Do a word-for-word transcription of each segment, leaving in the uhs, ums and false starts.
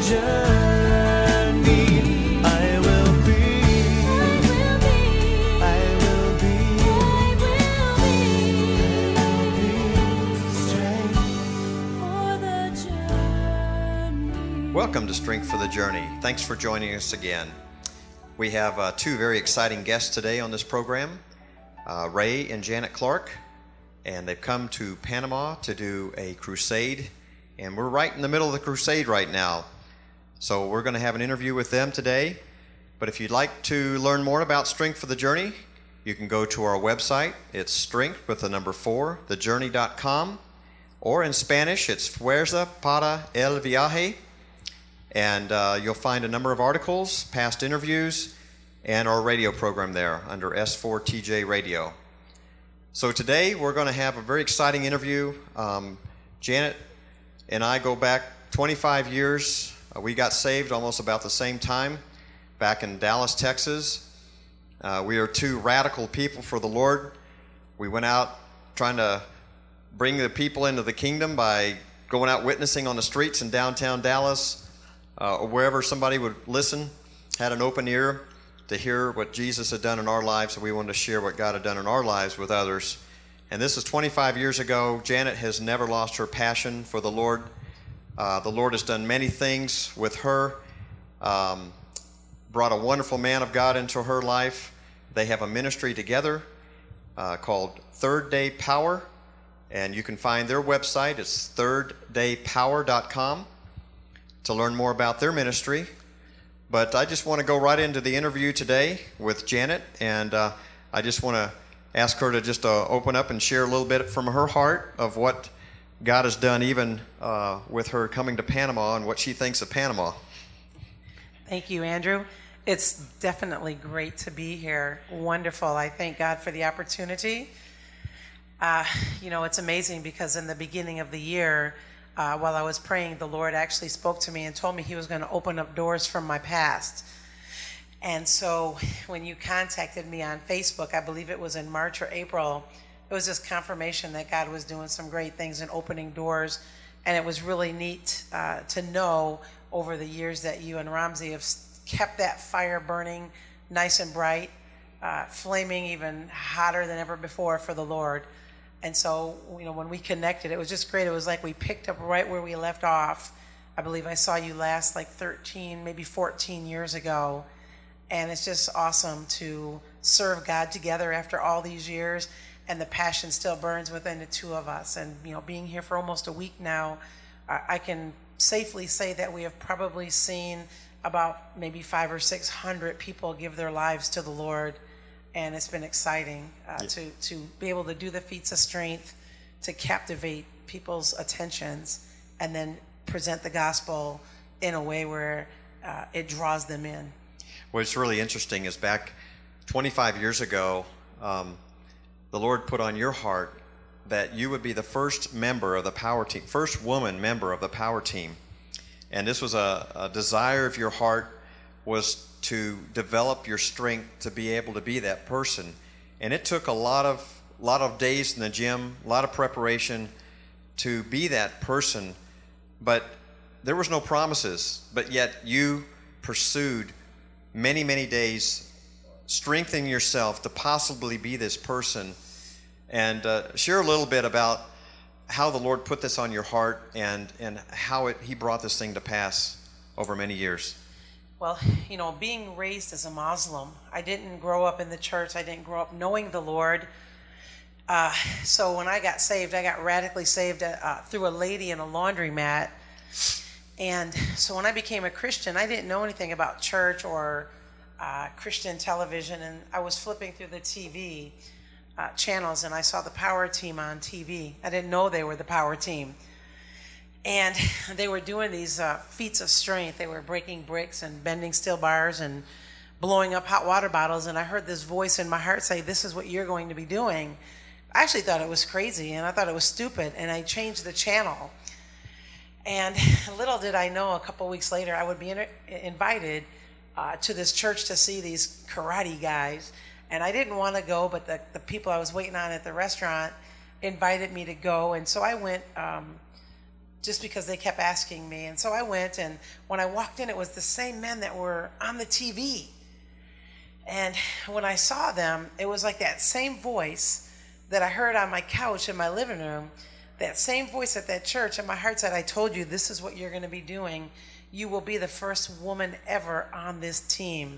journey. I will be, I will be, I will be, strength for the journey. Welcome to Strength for the Journey. Thanks for joining us again. We have uh, two very exciting guests today on this program, uh, Ray and Janet Clark, and they've come to Panama to do a crusade, and we're right in the middle of the crusade right now. So we're going to have an interview with them today, but if you'd like to learn more about Strength for the Journey, you can go to our website. It's strength with the number four, the journey dot com, or in Spanish, it's Fuerza para el Viaje. And uh, you'll find a number of articles, past interviews, and our radio program there under S four T J Radio. So today we're going to have a very exciting interview. Um, Janet and I go back twenty-five years. Uh, we got saved almost about the same time back in Dallas, Texas. Uh, we are two radical people for the Lord. We went out trying to bring the people into the kingdom by going out witnessing on the streets in downtown Dallas. Uh, or wherever somebody would listen, had an open ear to hear what Jesus had done in our lives, and we wanted to share what God had done in our lives with others. And this is twenty-five years ago. Janet has never lost her passion for the Lord. Uh, the Lord has done many things with her, um, brought a wonderful man of God into her life. They have a ministry together uh, called Third Day Power, and you can find their website. It's third day power dot com. to learn more about their ministry. But I just want to go right into the interview today with Janet, and uh, I just want to ask her to just uh, open up and share a little bit from her heart of what God has done, even uh, with her coming to Panama and what she thinks of Panama. Thank you, Andrew. It's definitely great to be here. Wonderful. I thank God for the opportunity. Uh, you know, it's amazing because in the beginning of the year, Uh, while I was praying, the Lord actually spoke to me and told me he was going to open up doors from my past. And so when you contacted me on Facebook, I believe it was in March or April, it was just confirmation that God was doing some great things and opening doors. And it was really neat uh, to know over the years that you and Ramsey have kept that fire burning nice and bright, uh, flaming even hotter than ever before for the Lord. And so, you know, when we connected, it was just great. It was like we picked up right where we left off. I believe I saw you last like thirteen, maybe fourteen years ago. And it's just awesome to serve God together after all these years. And the passion still burns within the two of us. And, you know, being here for almost a week now, I can safely say that we have probably seen about maybe five or six hundred people give their lives to the Lord. And it's been exciting uh, yeah. to, to be able to do the feats of strength, to captivate people's attentions, and then present the gospel in a way where uh, it draws them in. What's really interesting is back twenty-five years ago, um, the Lord put on your heart that you would be the first member of the power team, first woman member of the power team. And this was a, a desire of your heart, was to develop your strength to be able to be that person. And it took a lot of lot of days in the gym, a lot of preparation to be that person. But there was no promises, but yet you pursued many, many days, strengthening yourself to possibly be this person. And uh, share a little bit about how the Lord put this on your heart and, and how it, he brought this thing to pass over many years. Well, you know, being raised as a Muslim, I didn't grow up in the church. I didn't grow up knowing the Lord. Uh, so when I got saved, I got radically saved uh, through a lady in a laundromat. And so when I became a Christian, I didn't know anything about church or uh, Christian television. And I was flipping through the T V uh, channels, and I saw the Power Team on T V. I didn't know they were the Power Team. And they were doing these uh, feats of strength. They were breaking bricks and bending steel bars and blowing up hot water bottles. And I heard this voice in my heart say, "This is what you're going to be doing." I actually thought it was crazy, and I thought it was stupid. And I changed the channel. And little did I know, a couple weeks later, I would be in, invited uh, to this church to see these karate guys. And I didn't want to go, but the, the people I was waiting on at the restaurant invited me to go. And so I went um, just because they kept asking me. And so I went, and when I walked in, it was the same men that were on the T V. And when I saw them, it was like that same voice that I heard on my couch in my living room, that same voice at that church, and my heart said, I told you this is what you're going to be doing. You will be the first woman ever on this team.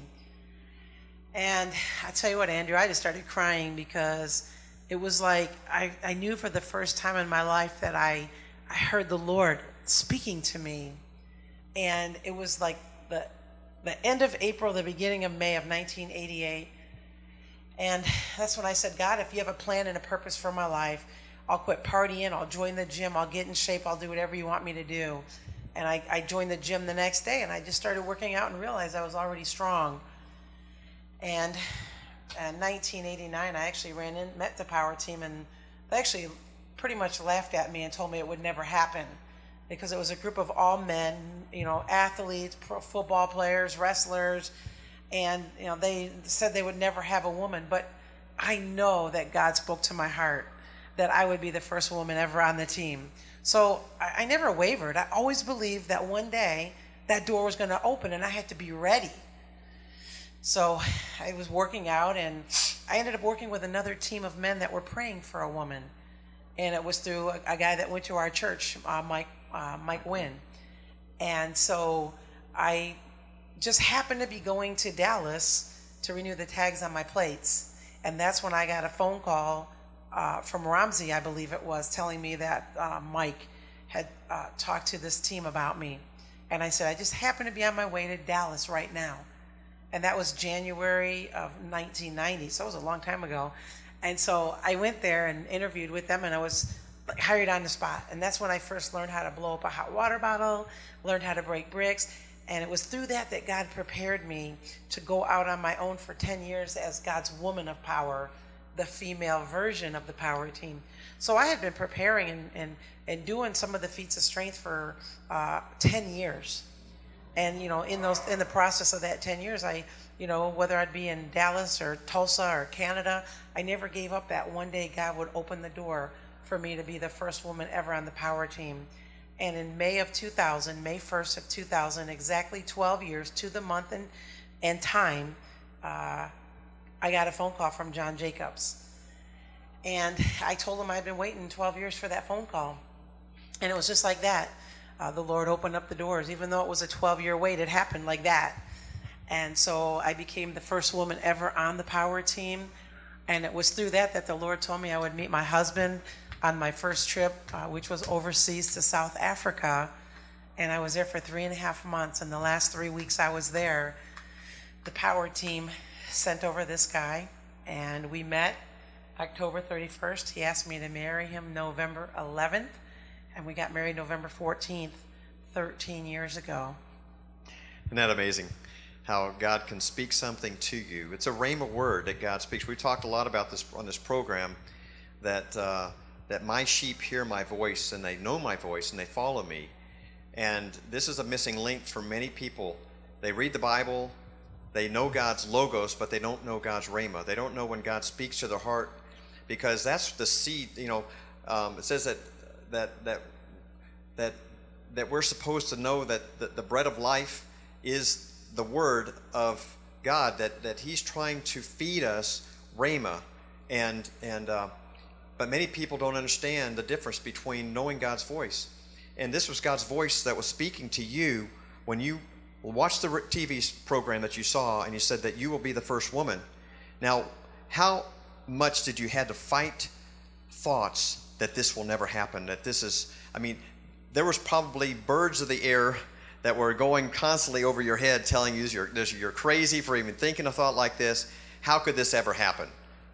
And I tell you what, Andrew, I just started crying because it was like I, I knew for the first time in my life that I, I heard the Lord speaking to me. And it was like the, the end of April, the beginning of May of nineteen eighty-eight. And that's when I said, God, if you have a plan and a purpose for my life, I'll quit partying, I'll join the gym, I'll get in shape, I'll do whatever you want me to do. And I, I joined the gym the next day, and I just started working out and realized I was already strong. And in nineteen eighty-nine, I actually ran in, met the power team, and they actually pretty much laughed at me and told me it would never happen because it was a group of all men, you know, athletes, pro football players, wrestlers, and you know they said they would never have a woman. But I know that God spoke to my heart that I would be the first woman ever on the team. So I, I never wavered. I always believed that one day that door was going to open and I had to be ready. So I was working out, and I ended up working with another team of men that were praying for a woman. And it was through a, a guy that went to our church, uh, Mike, uh, Mike Wynn. And so I just happened to be going to Dallas to renew the tags on my plates. And that's when I got a phone call uh, from Ramsey, I believe it was, telling me that uh, Mike had uh, talked to this team about me. And I said, I just happen to be on my way to Dallas right now. And that was January of nineteen ninety, so it was a long time ago. And so I went there and interviewed with them, and I was hired on the spot. And that's when I first learned how to blow up a hot water bottle, learned how to break bricks. And it was through that that God prepared me to go out on my own for ten years as God's woman of power, the female version of the power team. So I had been preparing and, and, and doing some of the feats of strength for uh, ten years. And, you know, in those, in the process of that ten years, I, you know, whether I'd be in Dallas or Tulsa or Canada, I never gave up that one day God would open the door for me to be the first woman ever on the power team. And in May of two thousand, May first of two thousand, exactly twelve years to the month and, and time, uh, I got a phone call from John Jacobs. And I told him I'd been waiting twelve years for that phone call. And it was just like that. Uh, the Lord opened up the doors. Even though it was a twelve-year wait, it happened like that. And so I became the first woman ever on the power team. And it was through that that the Lord told me I would meet my husband on my first trip, uh, which was overseas to South Africa. And I was there for three and a half months. And the last three weeks I was there, the power team sent over this guy. And we met October thirty-first. He asked me to marry him November eleventh. And we got married November fourteenth, thirteen years ago. Isn't that amazing? How God can speak something to you. It's a rhema word that God speaks. We've talked a lot about this on this program, that uh, that my sheep hear my voice, and they know my voice, and they follow me. And this is a missing link for many people. They read the Bible, they know God's logos, but they don't know God's rhema. They don't know when God speaks to their heart, because that's the seed. You know, um, it says that that that that that we're supposed to know that the, the bread of life is the word of God, that that He's trying to feed us rhema, and and uh, but many people don't understand the difference between knowing God's voice. And this was God's voice that was speaking to you when you watched the T V program that you saw, and you said that you will be the first woman. Now, how much did you had to fight thoughts that this will never happen, that this is, I mean, there was probably birds of the air that were going constantly over your head telling you you're, you're crazy for even thinking a thought like this. How could this ever happen?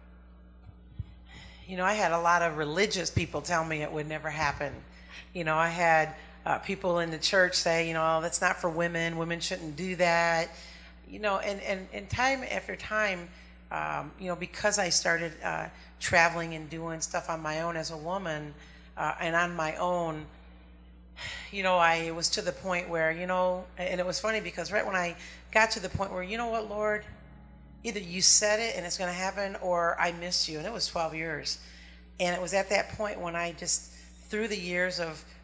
You know, I had a lot of religious people tell me it would never happen. You know, I had uh, people in the church say, you know, oh, that's not for women. Women shouldn't do that. You know, and, and, and time after time, um, you know, because I started uh, traveling and doing stuff on my own as a woman, uh, and on my own, you know, I was to the point where, you know, and it was funny because right when I got to the point where, you know what, Lord, either you said it and it's going to happen, or I missed you. And it was twelve years. And it was at that point when I just, through the years of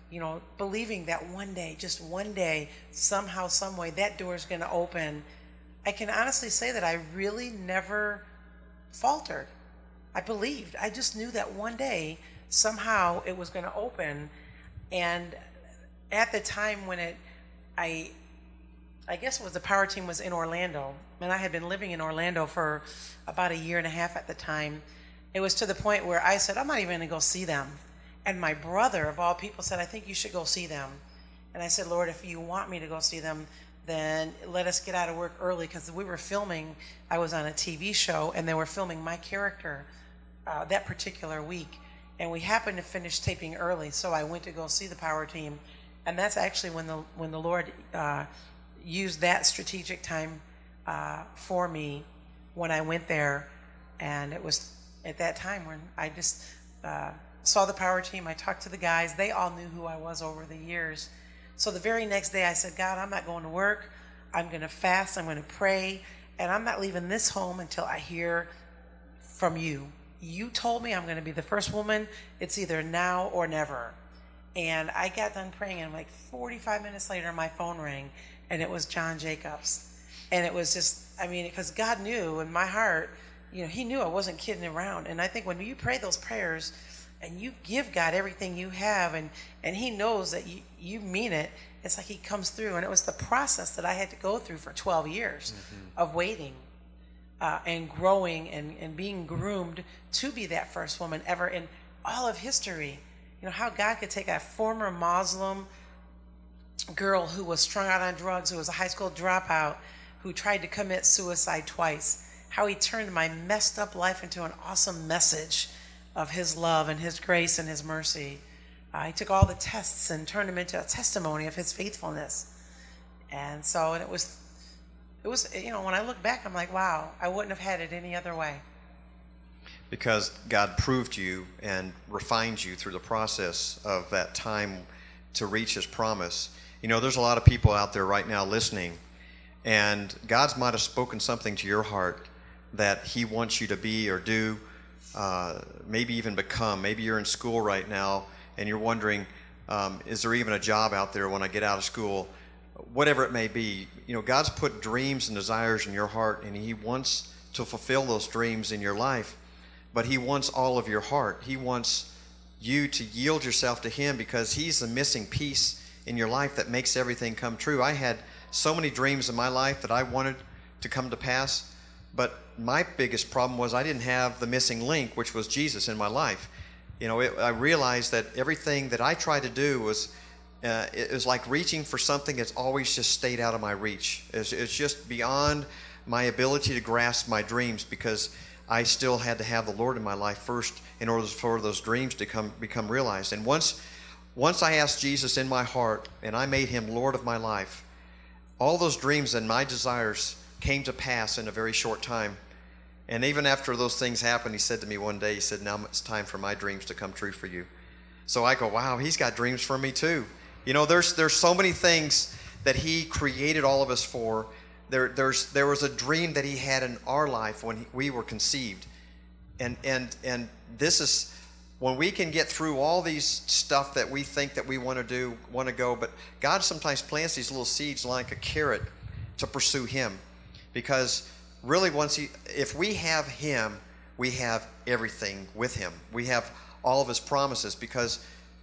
you know, believing that one day, just one day, somehow, some way, that door is going to open. I can honestly say that I really never faltered. I believed. I just knew that one day, somehow, it was going to open. And at the time when it, I, I guess it was the power team was in Orlando, and I had been living in Orlando for about a year and a half at the time. It was to the point where I said, I'm not even going to go see them. And my brother, of all people, said, I think you should go see them. And I said, Lord, if you want me to go see them, then let us get out of work early, because we were filming. I was on a T V show, and they were filming my character uh, that particular week. And we happened to finish taping early, so I went to go see the power team. And that's actually when the when the Lord uh, used that strategic time uh, for me when I went there. And it was at that time when I just uh, saw the power team. I talked to the guys. They all knew who I was over the years. So the very next day I said, God, I'm not going to work. I'm going to fast. I'm going to pray. And I'm not leaving this home until I hear from you. You told me I'm going to be the first woman. It's either now or never. And I got done praying, and like forty-five minutes later, my phone rang, and it was John Jacobs. And it was just, I mean, because God knew in my heart, you know, he knew I wasn't kidding around. And I think when you pray those prayers and you give God everything you have, and, and he knows that you, you mean it, it's like he comes through. And it was the process that I had to go through for twelve years mm-hmm. of waiting uh, and growing and, and being groomed to be that first woman ever in all of history. You know, how God could take a former Muslim girl who was strung out on drugs, who was a high school dropout, who tried to commit suicide twice, how he turned my messed up life into an awesome message of his love and his grace and his mercy. Uh, he took all the tests and turned them into a testimony of his faithfulness. And so and it was, it was, you know, when I look back, I'm like, wow, I wouldn't have had it any other way. Because God proved you and refined you through the process of that time to reach his promise. You know, there's a lot of people out there right now listening, and God's might have spoken something to your heart that he wants you to be or do, uh, maybe even become. Maybe you're in school right now and you're wondering, um, is there even a job out there when I get out of school? Whatever it may be, you know, God's put dreams and desires in your heart, and he wants to fulfill those dreams in your life. But he wants all of your heart. He wants you to yield yourself to him, because he's the missing piece in your life that makes everything come true. I had so many dreams in my life that I wanted to come to pass, but my biggest problem was I didn't have the missing link, which was Jesus in my life. You know, it, I realized that everything that I tried to do was, uh, it was like reaching for something that's always just stayed out of my reach. It's, it's just beyond my ability to grasp my dreams, because I still had to have the Lord in my life first in order for those dreams to come become realized. And once once I asked Jesus in my heart and I made him Lord of my life, all those dreams and my desires came to pass in a very short time. And even after those things happened, he said to me one day, he said, now it's time for my dreams to come true for you. So I go, wow, he's got dreams for me too. You know, there's there's so many things that he created all of us for. There, there's, there was a dream that he had in our life when he, we were conceived. And, and, and this is, when we can get through all these stuff that we think that we want to do, want to go, but God sometimes plants these little seeds like a carrot to pursue him. Because really once he, if we have him, we have everything with him. We have all of his promises, because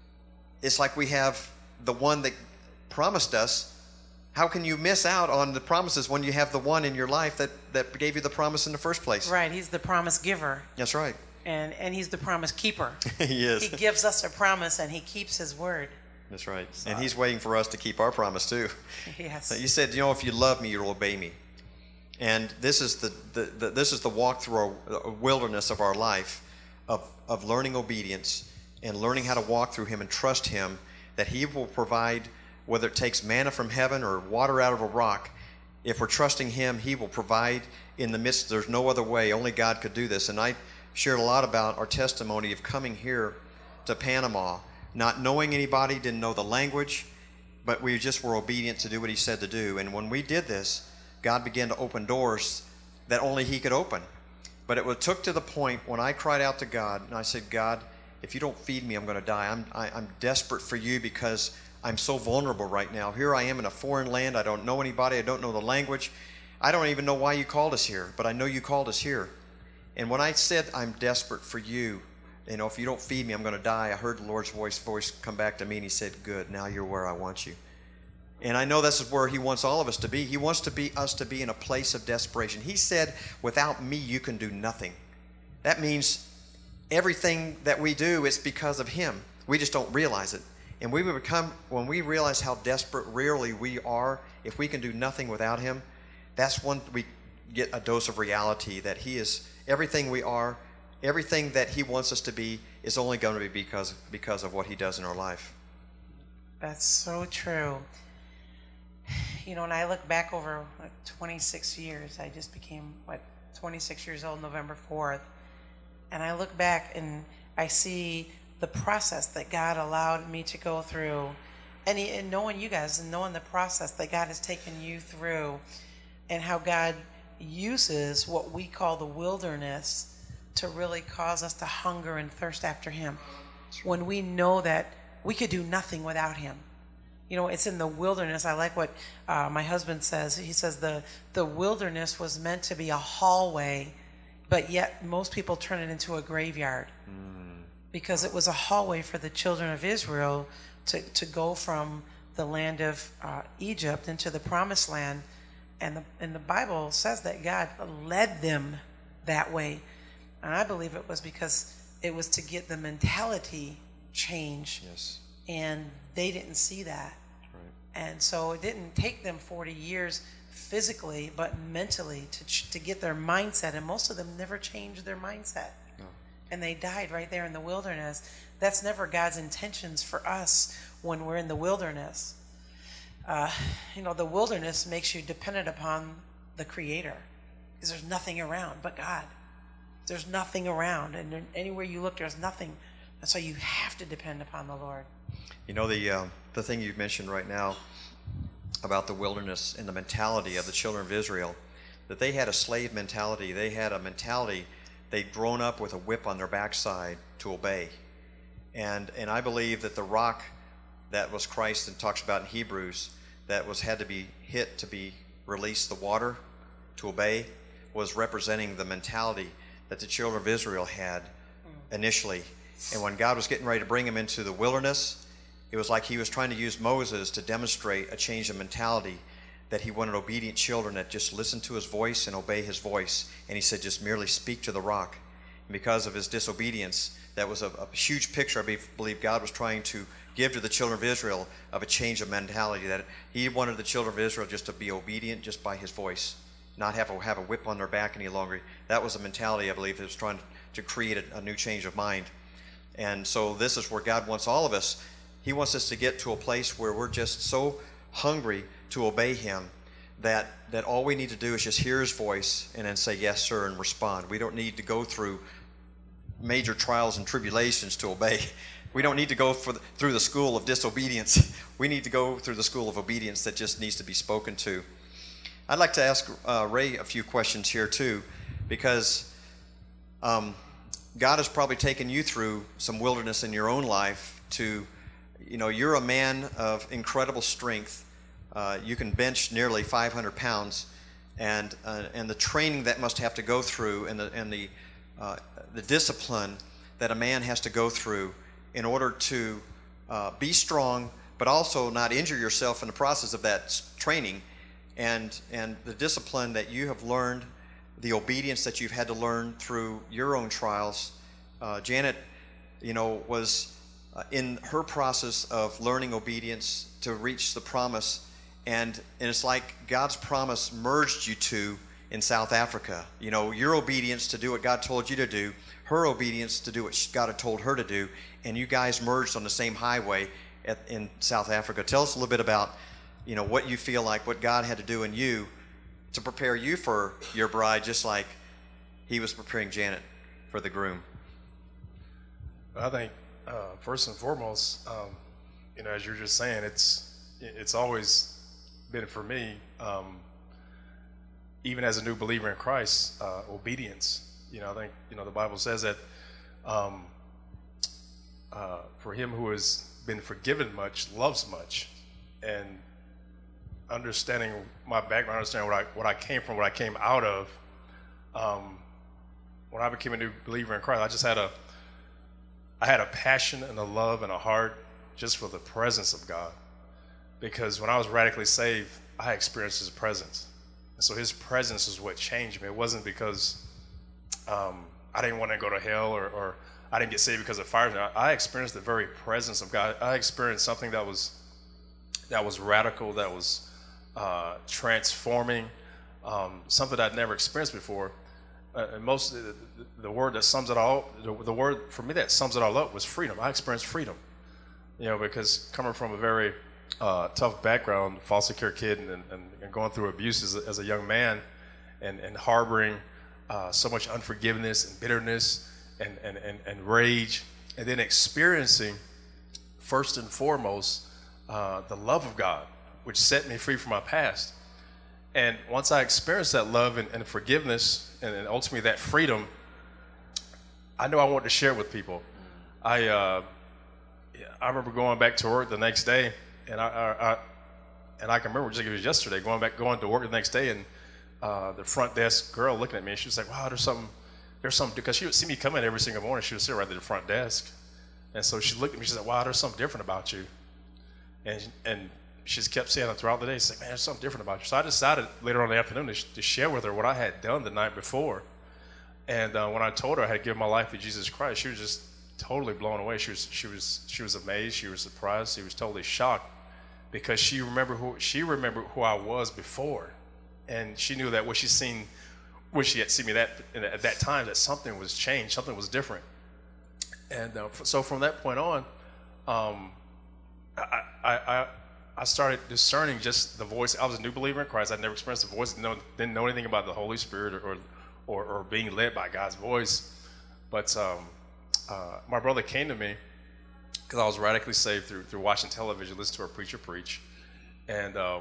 it's like we have the one that promised us. How can you miss out on the promises when you have the one in your life that, that gave you the promise in the first place? Right. He's the promise giver. That's right. And and he's the promise keeper. He is. He gives us a promise, and he keeps his word. That's right. So, and he's waiting for us to keep our promise too. Yes. You said, you know, if you love me, you'll obey me. And this is the, the, the this is the walk through a wilderness of our life, of, of learning obedience and learning how to walk through him and trust him that he will provide. Whether it takes manna from heaven or water out of a rock, if we're trusting him, he will provide in the midst. There's no other way. Only God could do this. And I shared a lot about our testimony of coming here to Panama, not knowing anybody, didn't know the language, but we just were obedient to do what he said to do. And when we did this, God began to open doors that only he could open. But it took to the point when I cried out to God, and I said, God, if you don't feed me, I'm going to die. I'm, I, I'm desperate for you because I'm so vulnerable right now. Here I am in a foreign land. I don't know anybody. I don't know the language. I don't even know why you called us here, but I know you called us here. And when I said I'm desperate for you, you know, if you don't feed me, I'm going to die, I heard the Lord's voice voice come back to me, and he said, good, now you're where I want you. And I know this is where he wants all of us to be. He wants to be us to be in a place of desperation. He said, without me, you can do nothing. That means everything that we do is because of him. We just don't realize it. And we become, when we realize how desperate really we are, if we can do nothing without him, that's when we get a dose of reality that he is everything we are. Everything that he wants us to be is only going to be because because of what he does in our life. That's so true. You know, when I look back over like twenty-six years, I just became, what, twenty-six years old November fourth. And I look back and I see the process that God allowed me to go through. And, he, and knowing you guys and knowing the process that God has taken you through, and how God uses what we call the wilderness to really cause us to hunger and thirst after him. When we know that we could do nothing without him. You know, it's in the wilderness. I like what uh, my husband says. He says the, the wilderness was meant to be a hallway, but yet most people turn it into a graveyard. Mm. Because it was a hallway for the children of Israel to, to go from the land of uh, Egypt into the promised land. And the, and the Bible says that God led them that way. And I believe it was because it was to get the mentality change. Yes. And they didn't see that. Right. And so it didn't take them forty years physically, but mentally to ch- to get their mindset. And most of them never changed their mindset. No. And they died right there in the wilderness. That's never God's intentions for us when we're in the wilderness. Uh, you know, the wilderness makes you dependent upon the Creator because there's nothing around but God. There's nothing around, and anywhere you look, there's nothing. And so you have to depend upon the Lord. You know, the uh, the thing you've mentioned right now about the wilderness and the mentality of the children of Israel, that they had a slave mentality. They had a mentality, they'd grown up with a whip on their backside to obey. And and I believe that the rock that was Christ and talks about in Hebrews, that was had to be hit to be released the water to obey, was representing the mentality that the children of Israel had initially. And when God was getting ready to bring them into the wilderness, it was like he was trying to use Moses to demonstrate a change of mentality, that he wanted obedient children that just listen to his voice and obey his voice. And he said, just merely speak to the rock. And because of his disobedience, that was a, a huge picture I believe God was trying to give to the children of Israel of a change of mentality, that he wanted the children of Israel just to be obedient just by his voice, not have a, have a whip on their back any longer. That was a mentality, I believe, that was trying to create a, a new change of mind. And so this is where God wants all of us. He wants us to get to a place where we're just so hungry to obey him that, that all we need to do is just hear his voice and then say, yes, sir, and respond. We don't need to go through major trials and tribulations to obey. We don't need to go for the, through the school of disobedience. We need to go through the school of obedience that just needs to be spoken to. I'd like to ask uh, Ray a few questions here too, because um, God has probably taken you through some wilderness in your own life to, you know, you're a man of incredible strength. Uh, you can bench nearly five hundred pounds, and uh, and the training that must have to go through, and the and the uh, the discipline that a man has to go through in order to uh, be strong, but also not injure yourself in the process of that training, and and the discipline that you have learned, the obedience that you've had to learn through your own trials. Uh, Janet, you know, was uh, in her process of learning obedience to reach the promise. And, and it's like God's promise merged you two in South Africa. You know, your obedience to do what God told you to do, her obedience to do what God had told her to do, and you guys merged on the same highway at, in South Africa. Tell us a little bit about, you know, what you feel like, what God had to do in you to prepare you for your bride, just like he was preparing Janet for the groom. I think, uh, first and foremost, um, you know, as you're just saying, it's it's always been for me, um, even as a new believer in Christ, uh, obedience. You know, I think, you know, the Bible says that um, uh, for him who has been forgiven much loves much. And understanding my background, understanding what I what I came from, what I came out of, um, when I became a new believer in Christ, I just had a I had a passion and a love and a heart just for the presence of God. Because when I was radically saved, I experienced his presence. And so his presence is what changed me. It wasn't because um, I didn't want to go to hell, or, or I didn't get saved because of fire. I experienced the very presence of God. I experienced something that was that was radical, that was uh, transforming, um, something I'd never experienced before. Uh, and most the, the, the word that sums it all, the, the word for me that sums it all up was freedom. I experienced freedom, you know, because coming from a very uh, tough background, foster care kid, and, and, and going through abuse as a, as a young man, and, and harboring uh, so much unforgiveness and bitterness and, and, and, and rage, and then experiencing first and foremost uh, the love of God, which set me free from my past. And once I experienced that love and, and forgiveness, and, and ultimately that freedom, I knew I wanted to share it with people. I uh, I remember going back to work the next day, and I, I, I and I can remember just like it was yesterday, going back going to work the next day, and uh, the front desk girl looking at me, and she was like, "Wow, there's something, there's something," because she would see me come in every single morning. She would sit right at the front desk, and so she looked at me. She said, "Wow, there's something different about you," and and she just kept saying it throughout the day. She's like, "Man, there's something different about you." So I decided later on in the afternoon to, sh- to share with her what I had done the night before. And uh, when I told her I had given my life to Jesus Christ, she was just totally blown away. She was she was she was amazed. She was surprised. She was totally shocked, because she remembered who she remembered who I was before, and she knew that what she seen, when she had seen me that at that time, that something was changed, something was different. And uh, so from that point on, um, I, I, I I started discerning just the voice. I was a new believer in Christ. I'd never experienced the voice. Didn't know, didn't know anything about the Holy Spirit or or, or, or being led by God's voice. But um, uh, my brother came to me because I was radically saved through through watching television, listening to a preacher preach, and um,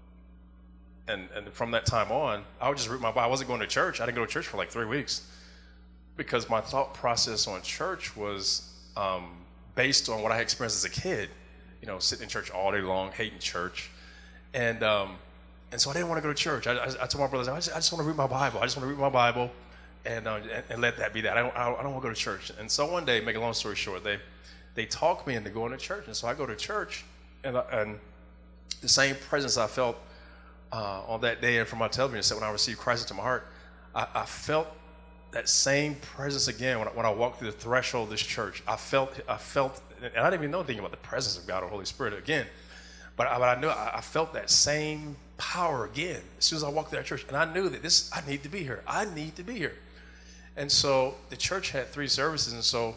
and and from that time on, I would just read my Bible. I wasn't going to church. I didn't go to church for like three weeks because my thought process on church was um, based on what I had experienced as a kid. You know, sitting in church all day long, hating church, and um, and so I didn't want to go to church. I, I, I told my brothers, I just, I just want to read my Bible. I just want to read my Bible, and, uh, and and let that be that. I don't I don't want to go to church. And so one day, make a long story short, they they talked me into going to church, and so I go to church, and I, and the same presence I felt uh, on that day and from my television set when I received Christ into my heart, I, I felt that same presence again when I, when I walked through the threshold of this church. I felt I felt. And I didn't even know anything about the presence of God or Holy Spirit again, but I, but I knew I, I felt that same power again as soon as I walked through that church, and I knew that this I need to be here. I need to be here. And so the church had three services, and so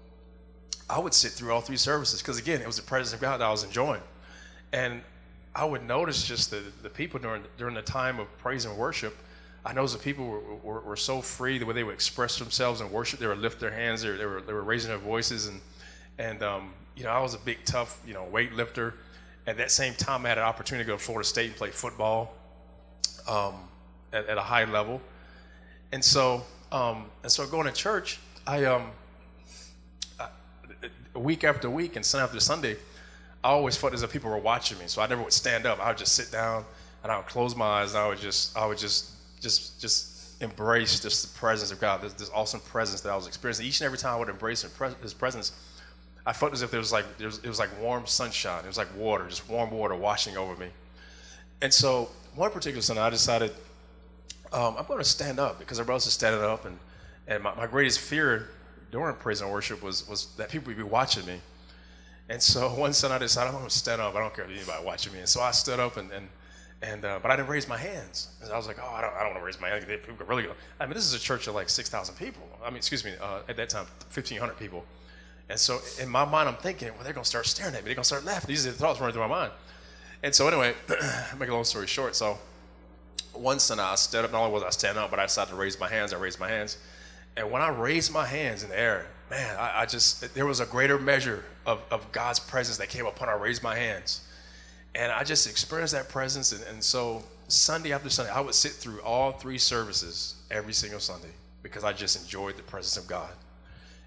I would sit through all three services because again, it was the presence of God that I was enjoying, and I would notice just the the people during during the time of praise and worship. I noticed the people were, were, were so free the way they would express themselves in worship. They would lift their hands. They were, they were, they were raising their voices, and And, um, you know, I was a big, tough, you know, weightlifter. At that same time, I had an opportunity to go to Florida State and play football um, at, at a high level. And so, um, and so going to church, I, um, I, a week after week and Sunday after Sunday, I always felt as if people were watching me. So I never would stand up. I would just sit down and I would close my eyes, and I would just, I would just, just, just embrace just the presence of God, this, this awesome presence that I was experiencing. Each and every time I would embrace His presence, I felt as if there was like there was, it was like warm sunshine. It was like water, just warm water washing over me. And so one particular Sunday, I decided um, I'm going to stand up because everybody else is standing up, and and my, my greatest fear during praise and worship was was that people would be watching me. And so one Sunday I decided I'm going to stand up. I don't care if anybody watching me. And so I stood up and and and uh, but I didn't raise my hands. And I was like, oh, I don't I don't want to raise my hands. People could really go. I mean, this is a church of like six thousand people. I mean, excuse me, uh, at that time, fifteen hundred people. And so in my mind, I'm thinking, well, they're going to start staring at me. They're going to start laughing. These are the thoughts running through my mind. And so anyway, make a long story short. So one Sunday I stood up. Not only was I standing up, but I decided to raise my hands. I raised my hands. And when I raised my hands in the air, man, I, I just, there was a greater measure of, of God's presence that came upon I raised my hands. And I just experienced that presence. And, and so Sunday after Sunday, I would sit through all three services every single Sunday because I just enjoyed the presence of God.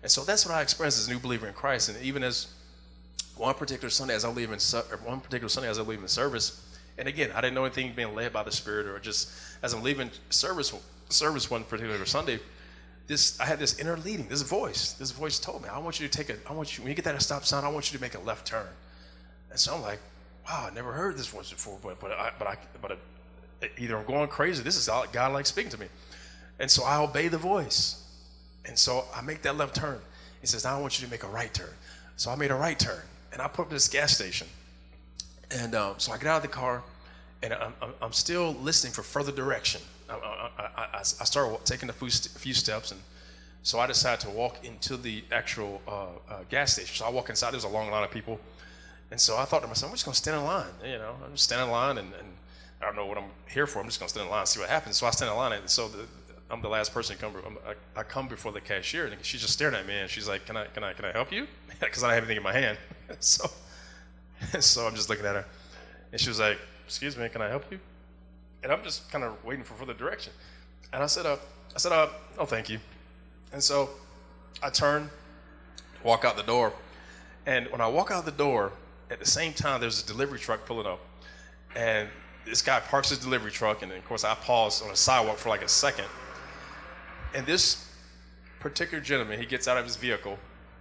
And so that's what I experienced as a new believer in Christ. And even as one particular Sunday as I leave in ser- one particular Sunday as I leave in service, and again, I didn't know anything being led by the Spirit, or just as I'm leaving service service one particular Sunday, this I had this inner leading, this voice, this voice told me, I want you to take a, I want you, when you get that stop sign, I want you to make a left turn. And so I'm like, wow, I never heard this voice before, but but I, but I, but I, either I'm going crazy, this is God like speaking to me. And so I obey the voice. And so I make that left turn. He says, now I want you to make a right turn. So I made a right turn, and I put up this gas station. And um, so I get out of the car, and I'm, I'm, I'm still listening for further direction. I, I, I, I started taking a few, st- a few steps, and so I decided to walk into the actual uh, uh, gas station. So I walk inside. There was a long line of people. And so I thought to myself, I'm just going to stand in line. You know, I'm just standing in line, and, and I don't know what I'm here for. I'm just going to stand in line and see what happens. So I stand in line, and so the, I'm the last person to come. I, I come before the cashier, and she's just staring at me, and she's like, "Can I, can I, can I help you?" Because I don't have anything in my hand. so, so I'm just looking at her, and she was like, "Excuse me, can I help you?" And I'm just kind of waiting for further direction. And I said, "Uh, I said, uh, no, thank you." And so I turn, walk out the door, and when I walk out the door, at the same time, there's a delivery truck pulling up, and this guy parks his delivery truck, and of course I pause on the sidewalk for like a second. And this particular gentleman, he gets out of his vehicle,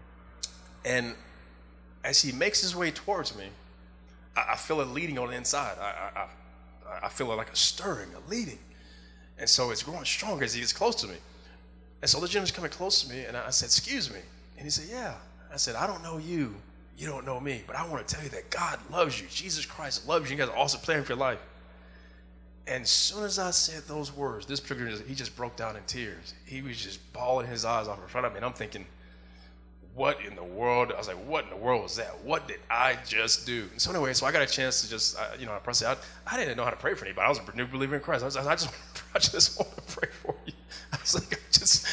and as he makes his way towards me, I, I feel a leading on the inside. I, I, I feel like a stirring, a leading. And so it's growing stronger as he gets close to me. And so the gentleman's coming close to me, and I said, "Excuse me." And he said, "Yeah." I said, "I don't know you. You don't know me, but I want to tell you that God loves you. Jesus Christ loves you. You guys are awesome plan for your life." And as soon as I said those words, this particular, he just broke down in tears. He was just bawling his eyes off in front of me. And I'm thinking, what in the world? I was like, what in the world was that? What did I just do? And so anyway, so I got a chance to just, uh, you know, I pressed out. I didn't know how to pray for anybody. I was a new believer in Christ. I, was, I, just, I just want to pray for you. I was like, I just,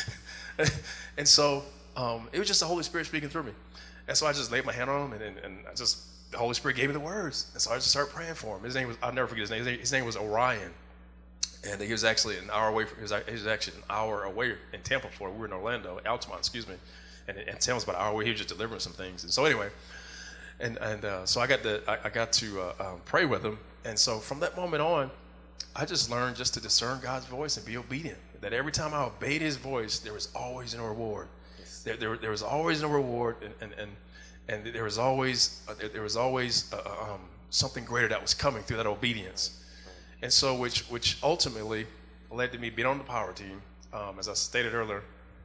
and so um, it was just the Holy Spirit speaking through me. And so I just laid my hand on him, and, and, and I just, the Holy Spirit gave me the words. And so I just started praying for him. His name was, I'll never forget his name. His name, his name was Orion. And he was actually an hour away from, he was, he was actually an hour away in Tampa, Florida. We were in Orlando, Altamont, excuse me. And, and Tampa was about an hour away. He was just delivering some things. And so anyway, and, and uh, so I got to, I, I got to uh, um, pray with him. And so from that moment on, I just learned just to discern God's voice and be obedient. That every time I obeyed his voice, there was always a reward. Yes. There, there, there was always a reward, and, and, and And there was always uh, there was always uh, um, something greater that was coming through that obedience, and so which which ultimately led to me being on the power team. Um, as I stated earlier,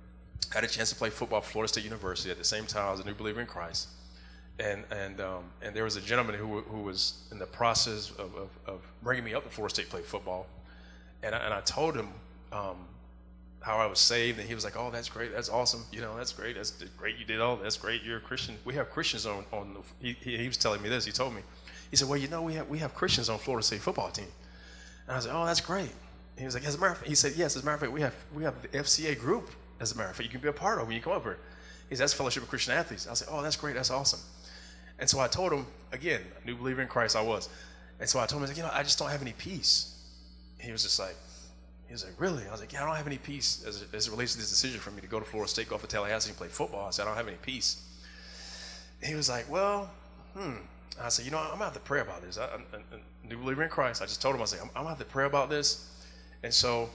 I had a chance to play football for Florida State University. At the same time, I was a new believer in Christ, and and um, and there was a gentleman who who was in the process of, of, of bringing me up to Florida State to play football, and I, and I told him. Um, how I was saved, and he was like, "Oh, that's great, that's awesome, you know, that's great, that's great, you did all, that's great, you're a Christian. We have Christians on, on the, he, he, he was telling me this, he told me, he said, "Well, you know, we have we have Christians on Florida State football team." And I was like, "Oh, that's great." And he was like, "As a matter of fact," he said, "Yes, as a matter of fact, we have we have the F C A group, as a matter of fact, you can be a part of when you come up here." He said, "That's Fellowship of Christian Athletes." I was like, "Oh, that's great, that's awesome." And so I told him, again, a new believer in Christ I was, and so I told him, I was like, "You know, I just don't have any peace." He was just like, He was like, "Really?" I was like, "Yeah, I don't have any peace as it, as it relates to this decision for me to go to Florida State, go off to Tallahassee and play football." I said, "I don't have any peace." And he was like, "Well, hmm." I said, "You know, I'm going to have to pray about this. I, I'm a new believer in Christ." I just told him, I said, I'm, I'm going to have to pray about this. And so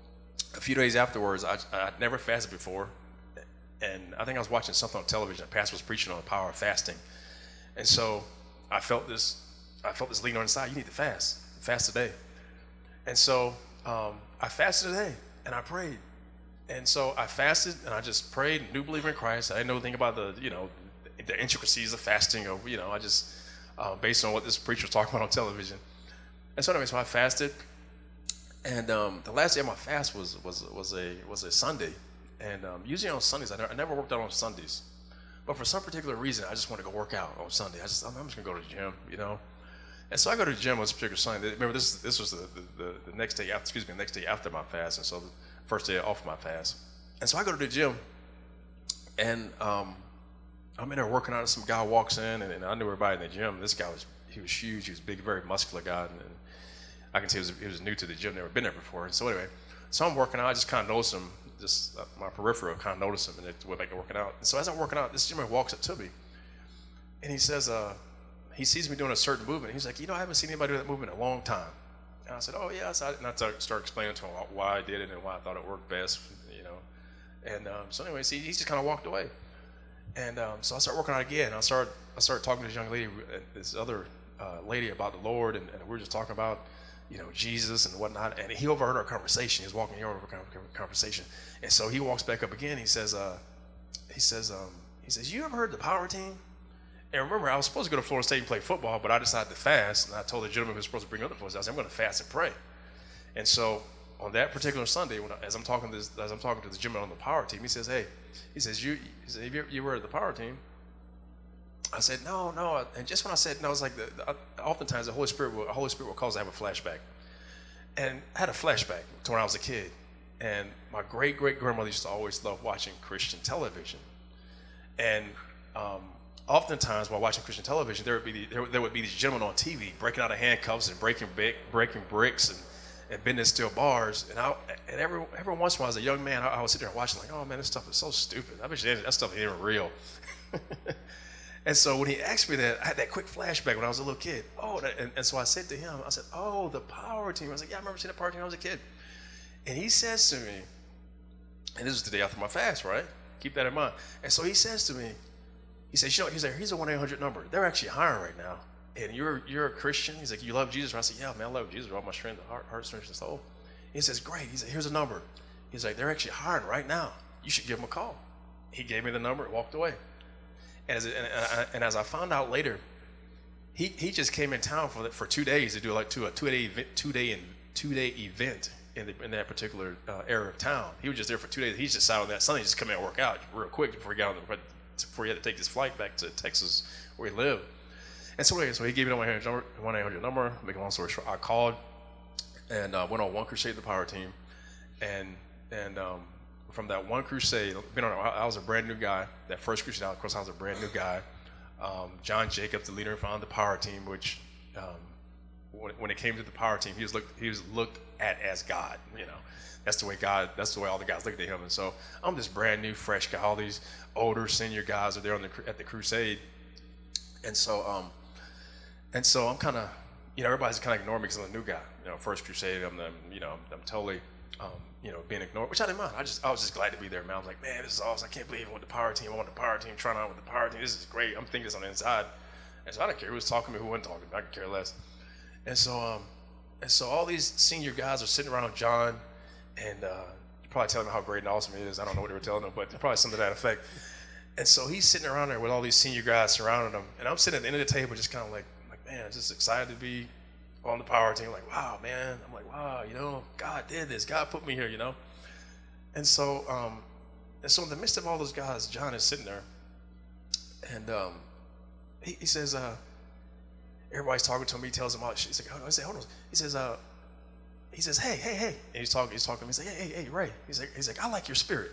a few days afterwards, I, I'd never fasted before. And I think I was watching something on television. A pastor was preaching on the power of fasting. And so I felt this, I felt this leading on the side. You need to fast. Fast today. And so um, I fasted today, and I prayed. And so I fasted, and I just prayed, new believer in Christ. I didn't know anything about the, you know, the intricacies of fasting, or, you know, I just, uh, based on what this preacher was talking about on television. And so anyway, so I fasted, and um, the last day of my fast was was was a was a Sunday. And um, usually on Sundays, I never, I never worked out on Sundays. But for some particular reason, I just wanted to go work out on Sunday. I just, I'm just going to go to the gym, you know. And so I go to the gym on this particular Sunday. Remember, this this was the, the, the next day after, excuse me, the next day after my fast, and so the first day off my fast. And so I go to the gym, and um, I'm in there working out, and some guy walks in, and, and I knew everybody in the gym. This guy was, he was huge. He was a big, very muscular guy, and, and I can see he was, he was new to the gym, never been there before. And so anyway, so I'm working out. I just kind of noticed him just uh, my peripheral kind of noticed him, and then went back to working out. And so as I'm working out, this gentleman walks up to me, and he says, uh, he sees me doing a certain movement. He's like, you know, I haven't seen anybody do that movement in a long time. And I said, oh yeah. So I, and I started explaining to him why I did it and why I thought it worked best, you know. And um, so anyways, he, he just kind of walked away. And um, so I started working out again. I started I started talking to this young lady, this other uh, lady about the Lord, and, and we were just talking about, you know, Jesus and whatnot. And he overheard our conversation. He was walking here over our conversation. And so he walks back up again. He says, uh, he says, um, he says, you ever heard the Power Team? And remember, I was supposed to go to Florida State and play football, but I decided to fast. And I told the gentleman who was supposed to bring up the food, I said, I'm going to fast and pray. And so on that particular Sunday, when I, as I'm talking to this, as I'm talking to the gentleman on the Power Team, he says, hey, he says, you, he said, have you, you were at the Power Team? I said, no, no. And just when I said no, it's like the, the, oftentimes the Holy Spirit will, the Holy Spirit will cause I have a flashback. And I had a flashback to when I was a kid. And my great great grandmother used to always love watching Christian television. And um, oftentimes while watching Christian television, there would be the, there, there would be these gentlemen on T V breaking out of handcuffs and breaking breaking bricks and, and bending steel bars. And I and every every once in a while, as a young man, I, I would sit there and watch like, oh man, this stuff is so stupid. I bet you that stuff ain't even real. And so when he asked me that, I had that quick flashback when I was a little kid. Oh, that, and, and so I said to him, I said, oh, the Power Team. I was like, yeah, I remember seeing the Power Team when I was a kid. And he says to me, and this was the day after my fast, right? Keep that in mind. And so he says to me, he says, you know, he's like, here's a one eight hundred number. They're actually hiring right now. And you're you're a Christian. He's like, you love Jesus? I said, yeah, man, I love Jesus with all my strength, heart, heart, strength, and soul. He says, great. He said, here's a number. He's like, they're actually hiring right now. You should give them a call. He gave me the number and walked away. And as, and, and, and as I found out later, he, he just came in town for for two days to do like two, a two day event, two day and two day event in, the, in that particular uh, area of town. He was just there for two days. He just decided on that Sunday just come in and work out real quick before he got on the, before he had to take his flight back to Texas where he lived. And so anyway, so he gave me the one eight hundred number. Make a long story short, I called and uh, went on one crusade with the Power Team, and and. Um, From that one crusade, been on, I was a brand new guy. That first crusade, of course, I was a brand new guy. Um, John Jacobs, the leader and founder of the Power Team, which um, when, when it came to the Power Team, he was looked he was looked at as God. You know, that's the way God. That's the way all the guys looked at him. And so I'm this brand new, fresh guy. All these older, senior guys are there on the at the crusade, and so um, and so I'm kind of, you know, everybody's kind of ignoring me because I'm a new guy. You know, first crusade, I'm the, you know, I'm, I'm totally. Um, you know, being ignored, which I didn't mind. I just, I was just glad to be there, man. I was like, man, this is awesome. I can't believe I went to the Power Team. I went to the Power Team, trying out with the Power Team. This is great. I'm thinking this on the inside. And so I don't care who was talking to me, who wasn't talking to me. I could care less. And so, um, and so all these senior guys are sitting around John, and uh, probably telling him how great and awesome he is. I don't know what they were telling him, but probably something to that effect. And so he's sitting around there with all these senior guys surrounding him, and I'm sitting at the end of the table, just kind of like, like, man, just excited to be on the Power Team. Like, wow, man. I'm like, wow, you know, God did this. God put me here, you know. And so, um, and so in the midst of all those guys, John is sitting there, and um, he, he says, uh, everybody's talking to him. He tells them all. He's like, I say, hold on. He says, uh, he says, hey, hey, hey. And he's talking. He's talking to me. He's like, hey, hey, hey, Ray. He's like, he's like, I like your spirit.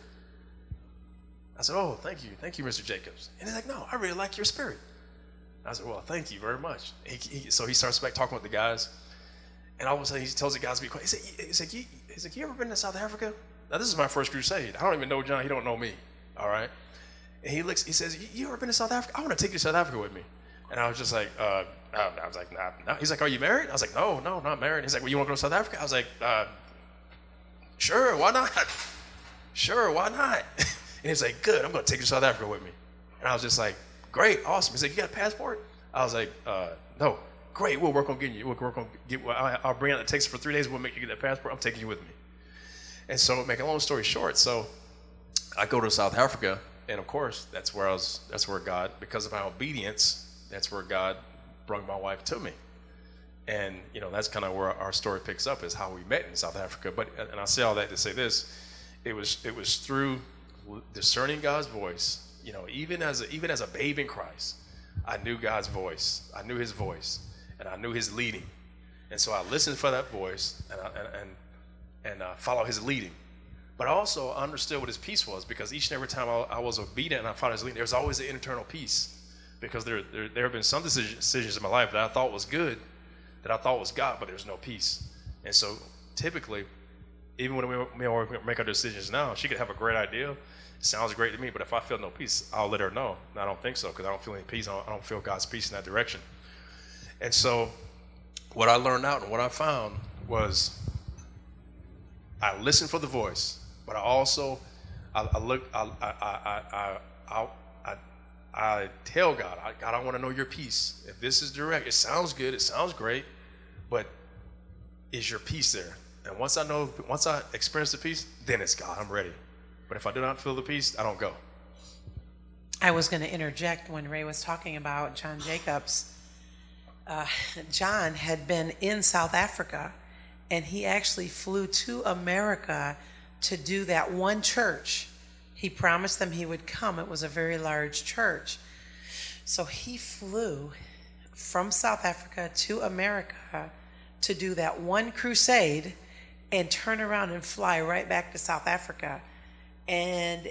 I said, oh, thank you, thank you, Mister Jacobs. And he's like, no, I really like your spirit. I said, well, thank you very much. He, he, so he starts back talking with the guys, and all of a sudden he tells the guys to be quiet. He said, he's like, you, he's like, you ever been to South Africa? Now, this is my first crusade. I don't even know John. He don't know me, all right? And he looks. He says, you, you ever been to South Africa? I want to take you to South Africa with me. And I was just like, uh, I was like, nah, nah. He's like, are you married? I was like, no, no, not married. He's like, well, you want to go to South Africa? I was like, uh, sure, why not? Sure, why not? And he's like, good, I'm going to take you to South Africa with me. And I was just like, great, awesome. He's like, you got a passport? I was like, uh, no. Great, we'll work on getting you. We'll work on get. I'll bring out the Texas for three days. We'll make you get that passport. I'm taking you with me. And so, make a long story short, so I go to South Africa, and of course, that's where I was. That's where God, because of my obedience, that's where God brought my wife to me. And you know, that's kind of where our story picks up, is how we met in South Africa. But and I say all that to say this: it was it was through discerning God's voice. You know, even as a, even as a babe in Christ, I knew God's voice. I knew His voice, and I knew His leading. And so I listened for that voice, and I, and and, and uh, follow His leading. But I also understood what His peace was, because each and every time I, I was obedient and I followed His leading, there was always an internal peace. Because there, there there have been some decisions, decisions in my life that I thought was good, that I thought was God, but there's no peace. And so typically, even when we, we all make our decisions now, she could have a great idea. It sounds great to me, but if I feel no peace, I'll let her know. And I don't think so because I don't feel any peace. I don't, I don't feel God's peace in that direction. And so what I learned out and what I found was I listened for the voice, but I also, I, I look, I, I, I, I, I, I, I tell God, I, God, I want to know your peace. If this is direct, it sounds good, it sounds great, but is your peace there? And once I know, once I experience the peace, then it's God, I'm ready. But if I do not feel the peace, I don't go. I was going to interject when Ray was talking about John Jacobs. Uh, John had been in South Africa, and he actually flew to America to do that one church. He promised them he would come. It was a very large church. So he flew from South Africa to America to do that one crusade and turn around and fly right back to South Africa. And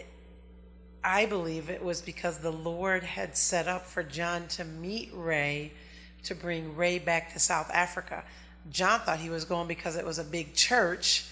I believe it was because the Lord had set up for John to meet Ray, to bring Ray back to South Africa. John thought he was going because it was a big church.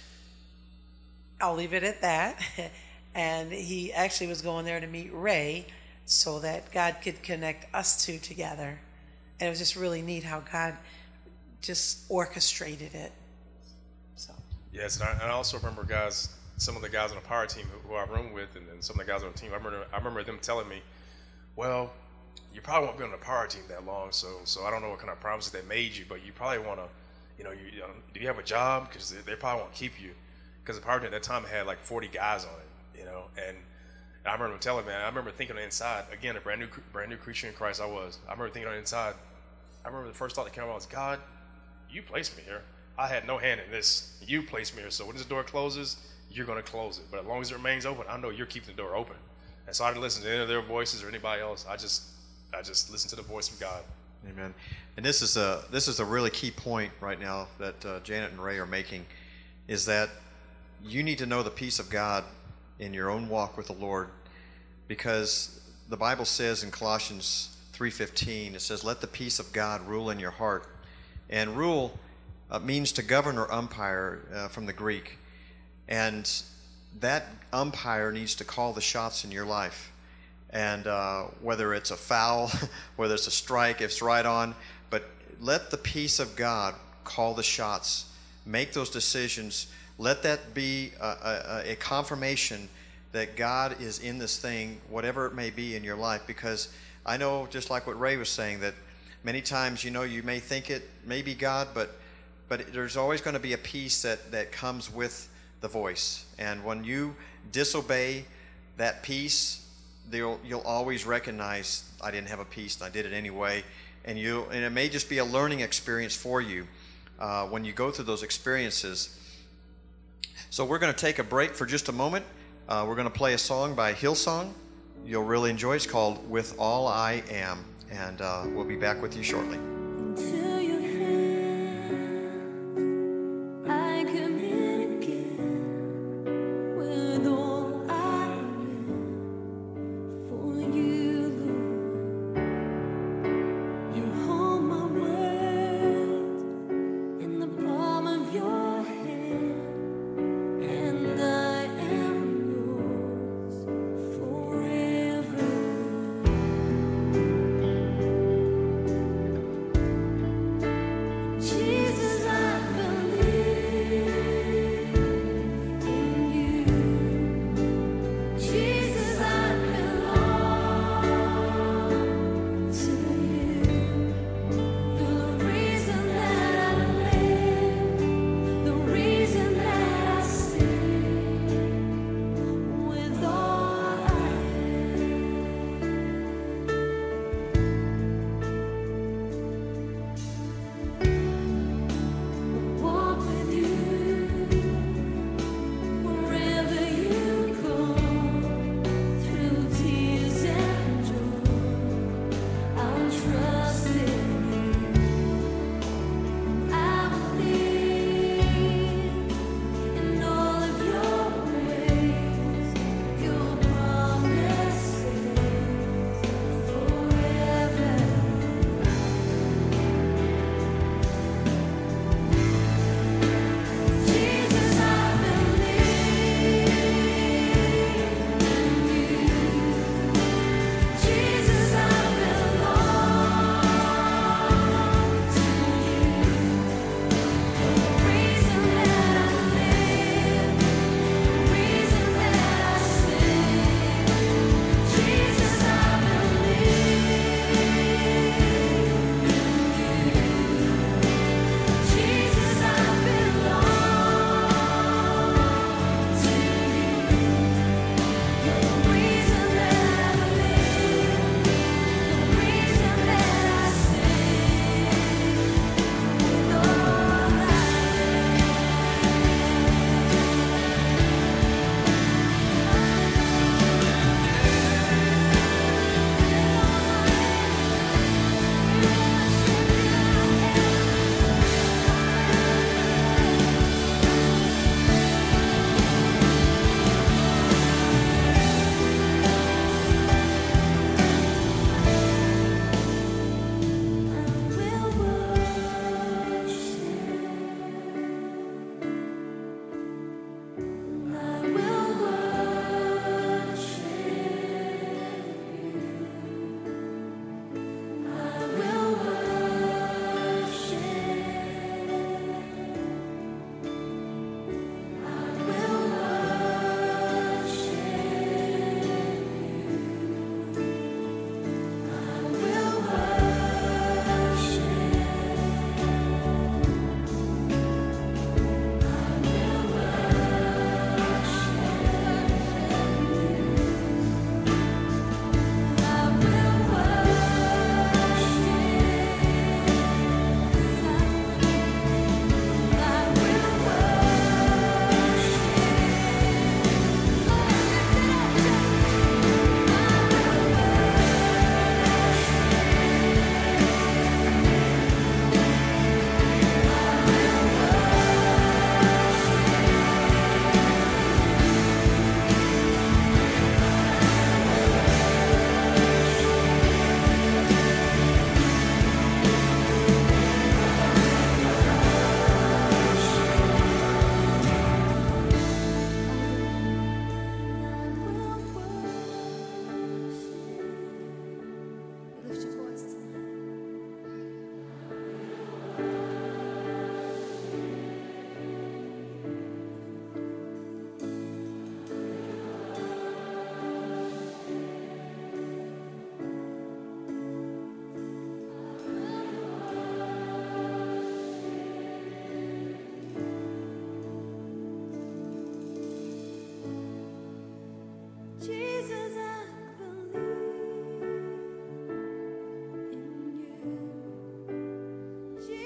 I'll leave it at that. And he actually was going there to meet Ray so that God could connect us two together. And it was just really neat how God just orchestrated it. So. Yes, and I, and I also remember guys, some of the guys on the power team who, who I roomed with, and, and some of the guys on the team, I remember, I remember them telling me, well, you probably won't be on the power team that long, so so I don't know what kind of promises they made you, but you probably want to, you know, you, you know, do you have a job? Because they, they probably won't keep you. Because the power team at that time had like forty guys on it, you know, and I remember telling me, I remember thinking on the inside, again, a brand new brand new creature in Christ I was. I remember thinking on the inside, I remember the first thought that came out was, God, you placed me here. I had no hand in this. You placed me here. So when this door closes, you're going to close it. But as long as it remains open, I know you're keeping the door open. And so I didn't listen to any of their voices or anybody else. I just I just listened to the voice of God. Amen. And this is a this is a really key point right now that uh, Janet and Ray are making, is that you need to know the peace of God in your own walk with the Lord, because the Bible says in Colossians three fifteen, it says, "Let the peace of God rule in your heart." And rule uh, means to govern or umpire uh, from the Greek, and that umpire needs to call the shots in your life. And uh, whether it's a foul, whether it's a strike, if it's right on, but let the peace of God call the shots. Make those decisions. Let that be a, a, a confirmation that God is in this thing, whatever it may be in your life. Because I know, just like what Ray was saying, that many times, you know, you may think it may be God, but but there's always going to be a peace that, that comes with the voice. And when you disobey that peace, You'll, you'll always recognize, I didn't have a peace and I did it anyway. And you and it may just be a learning experience for you uh, when you go through those experiences. So we're going to take a break for just a moment. Uh, we're going to play a song by Hillsong. You'll really enjoy it. It's called "With All I Am." And uh, we'll be back with you shortly. Into your hand, I commit again with all I am for you, Lord. You hold my world in the palm of your hand, and I am yours forever.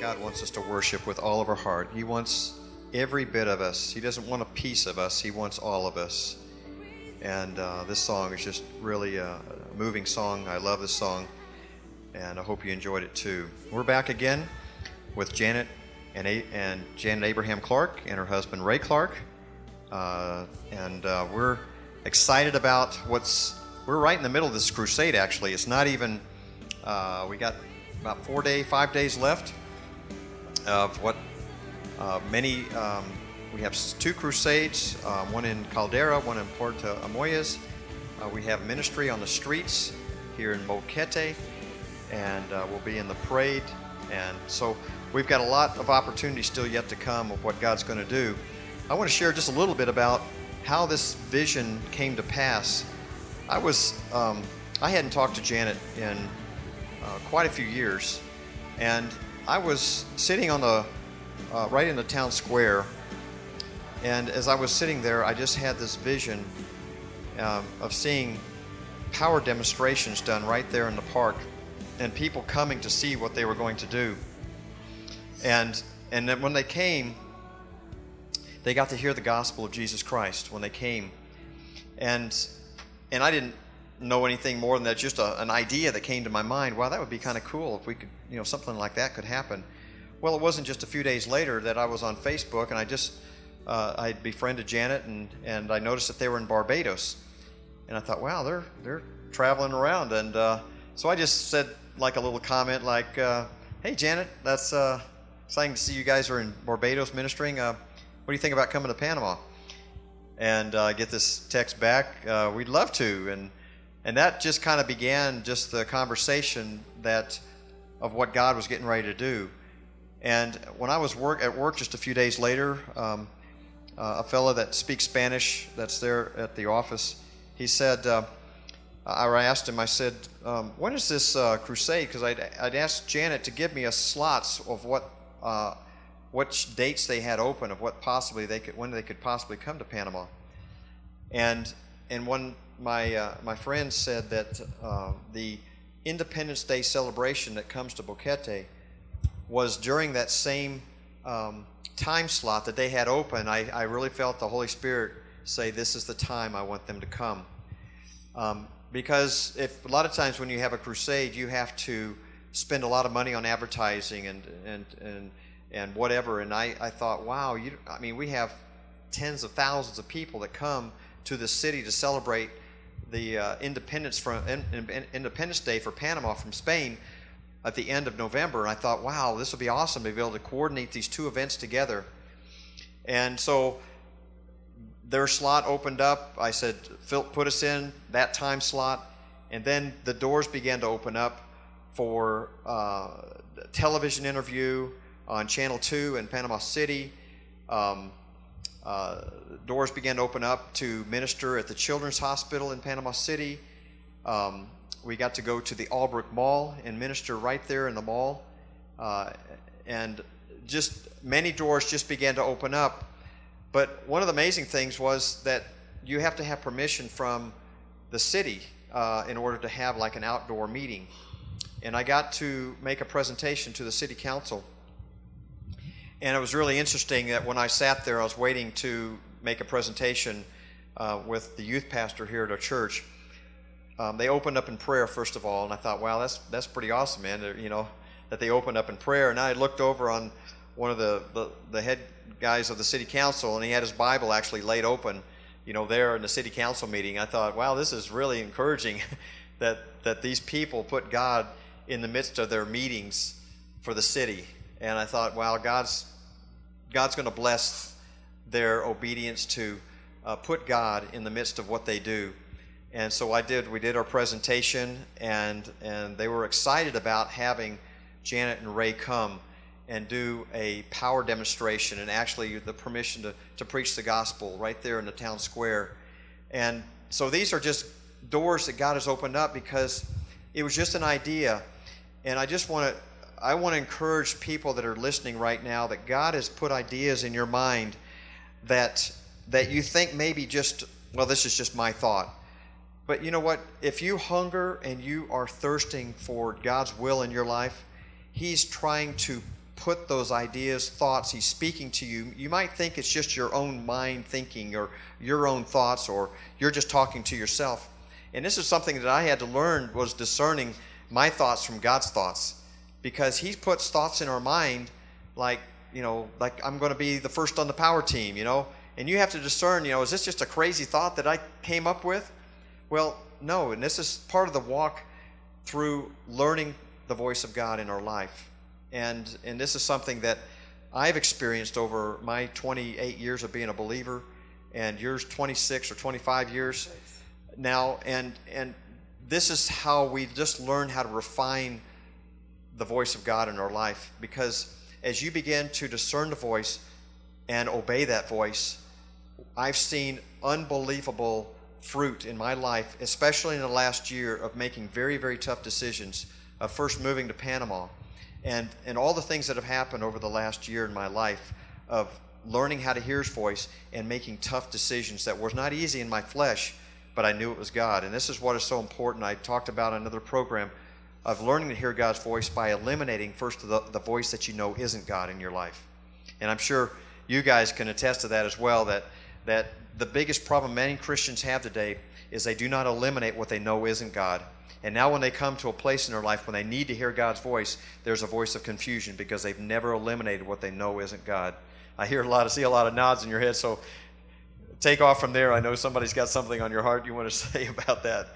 God wants us to worship with all of our heart. He wants every bit of us. He doesn't want a piece of us. He wants all of us. And uh, this song is just really a moving song. I love this song, and I hope you enjoyed it too. We're back again with Janet and, A- and Janet Abraham Clark and her husband Ray Clark. Uh, and uh, we're excited about what's, we're right in the middle of this crusade actually. It's not even, uh, we got about four days, five days left of what uh, many, um, we have two crusades, um, one in Caldera, one in Puerto Amoyas. Uh, we have ministry on the streets here in Boquete, and uh, we'll be in the parade. And so we've got a lot of opportunity still yet to come of what God's going to do. I want to share just a little bit about how this vision came to pass. I was, um, I hadn't talked to Janet in uh, quite a few years, and I was sitting on the, uh, right in the town square, and as I was sitting there, I just had this vision um, of seeing power demonstrations done right there in the park, and people coming to see what they were going to do. And and then when they came, they got to hear the gospel of Jesus Christ when they came. And and I didn't know anything more than that, just a, an idea that came to my mind. Wow, that would be kind of cool if we could, you know, something like that could happen. Well, it wasn't just a few days later that I was on Facebook, and I just, uh, I befriended Janet, and, and I noticed that they were in Barbados. And I thought, wow, they're, they're traveling around. And uh, so I just said like a little comment like, uh, hey, Janet, that's uh, exciting to see you guys are in Barbados ministering. Uh, what do you think about coming to Panama? And I uh, get this text back, uh, we'd love to. And and that just kind of began just the conversation that of what God was getting ready to do. And when I was work at work just a few days later, um, uh, a fellow that speaks Spanish that's there at the office, he said, uh, I asked him, I said, um, when is this uh, crusade? Because I'd, I'd asked Janet to give me a slots of what uh, which dates they had open, of what possibly they could, when they could possibly come to Panama. And and when my uh, my friend said that uh, the Independence Day celebration that comes to Boquete was during that same um, time slot that they had open, I, I really felt the Holy Spirit say, this is the time I want them to come. Um, because if a lot of times when you have a crusade, you have to spend a lot of money on advertising and and and and whatever. And I, I thought, wow, you, I mean, we have tens of thousands of people that come to the city to celebrate the uh, independence from in, in, Independence Day for Panama from Spain at the end of November. And I thought, wow, this will be awesome to be able to coordinate these two events together. And so their slot opened up. I said, Phil, put us in that time slot. And then the doors began to open up for uh, television interview on Channel two in Panama City. Um, uh, doors began to open up to minister at the Children's Hospital in Panama City. Um, we got to go to the Albrook Mall and minister right there in the mall. Uh, and just many doors just began to open up. But one of the amazing things was that you have to have permission from the city uh, in order to have like an outdoor meeting. And I got to make a presentation to the city council. And it was really interesting that when I sat there, I was waiting to make a presentation uh, with the youth pastor here at our church. Um, they opened up in prayer, first of all, and I thought, wow, that's that's pretty awesome, man, They're, you know, that they opened up in prayer. And I looked over on one of the, the, the head guys of the city council, and he had his Bible actually laid open, you know, there in the city council meeting. I thought, wow, this is really encouraging that, that these people put God in the midst of their meetings for the city. And I thought, wow, God's God's going to bless their obedience to uh, put God in the midst of what they do. And so I did. We did our presentation, and and they were excited about having Janet and Ray come and do a power demonstration and actually the permission to, to preach the gospel right there in the town square. And so these are just doors that God has opened up because it was just an idea. And I just want to I want to encourage people that are listening right now that God has put ideas in your mind that that you think maybe just, well, this is just my thought. But you know what? If you hunger and you are thirsting for God's will in your life, He's trying to put those ideas, thoughts, he's speaking to you. You might think it's just your own mind thinking or your own thoughts, or you're just talking to yourself. And this is something that I had to learn, was discerning my thoughts from God's thoughts, because he puts thoughts in our mind like, you know, like I'm going to be the first on the power team, you know, and you have to discern, you know, is this just a crazy thought that I came up with? Well, no, and this is part of the walk through learning the voice of God in our life. And and this is something that I've experienced over my twenty-eight years of being a believer, and yours twenty-six or twenty-five years now. And and this is how we just learn how to refine the voice of God in our life. Because as you begin to discern the voice and obey that voice, I've seen unbelievable fruit in my life, especially in the last year, of making very, very tough decisions, of first moving to Panama. And and all the things that have happened over the last year in my life, of learning how to hear his voice and making tough decisions that was not easy in my flesh, but I knew it was God. And this is what is so important. I talked about in another program of learning to hear God's voice by eliminating first the, the voice that you know isn't God in your life. And I'm sure you guys can attest to that as well, that that the biggest problem many Christians have today is they do not eliminate what they know isn't God. And now when they come to a place in their life when they need to hear God's voice, there's a voice of confusion because they've never eliminated what they know isn't God. I hear a lot of, see a lot of nods in your head, so take off from there. I know somebody's got something on your heart you want to say about that.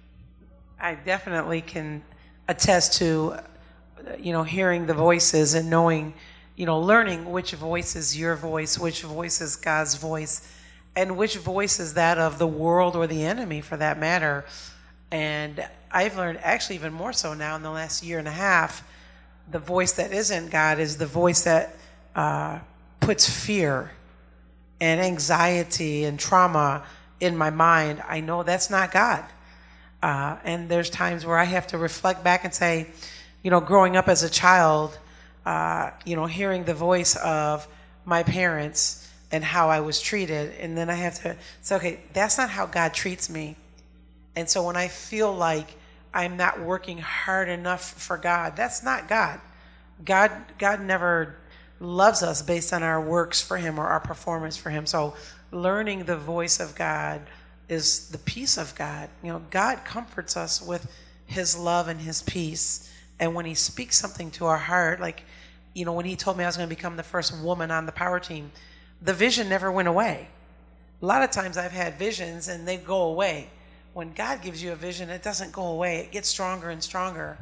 I definitely can attest to, you know, hearing the voices and knowing, you know, learning which voice is your voice, which voice is God's voice, and which voice is that of the world or the enemy for that matter. And I've learned, actually even more so now in the last year and a half, the voice that isn't God is the voice that uh, puts fear and anxiety and trauma in my mind. I know that's not God. Uh, and there's times where I have to reflect back and say, you know, growing up as a child, uh, you know, hearing the voice of my parents and how I was treated. And then I have to say, okay, that's not how God treats me. And so when I feel like I'm not working hard enough for God, that's not God. God, God never loves us based on our works for him or our performance for him. So learning the voice of God is the peace of God. You know, God comforts us with his love and his peace. And when he speaks something to our heart, like, you know, when he told me I was going to become the first woman on the power team, the vision never went away. A lot of times I've had visions and they go away. When God gives you a vision, it doesn't go away. It gets stronger and stronger.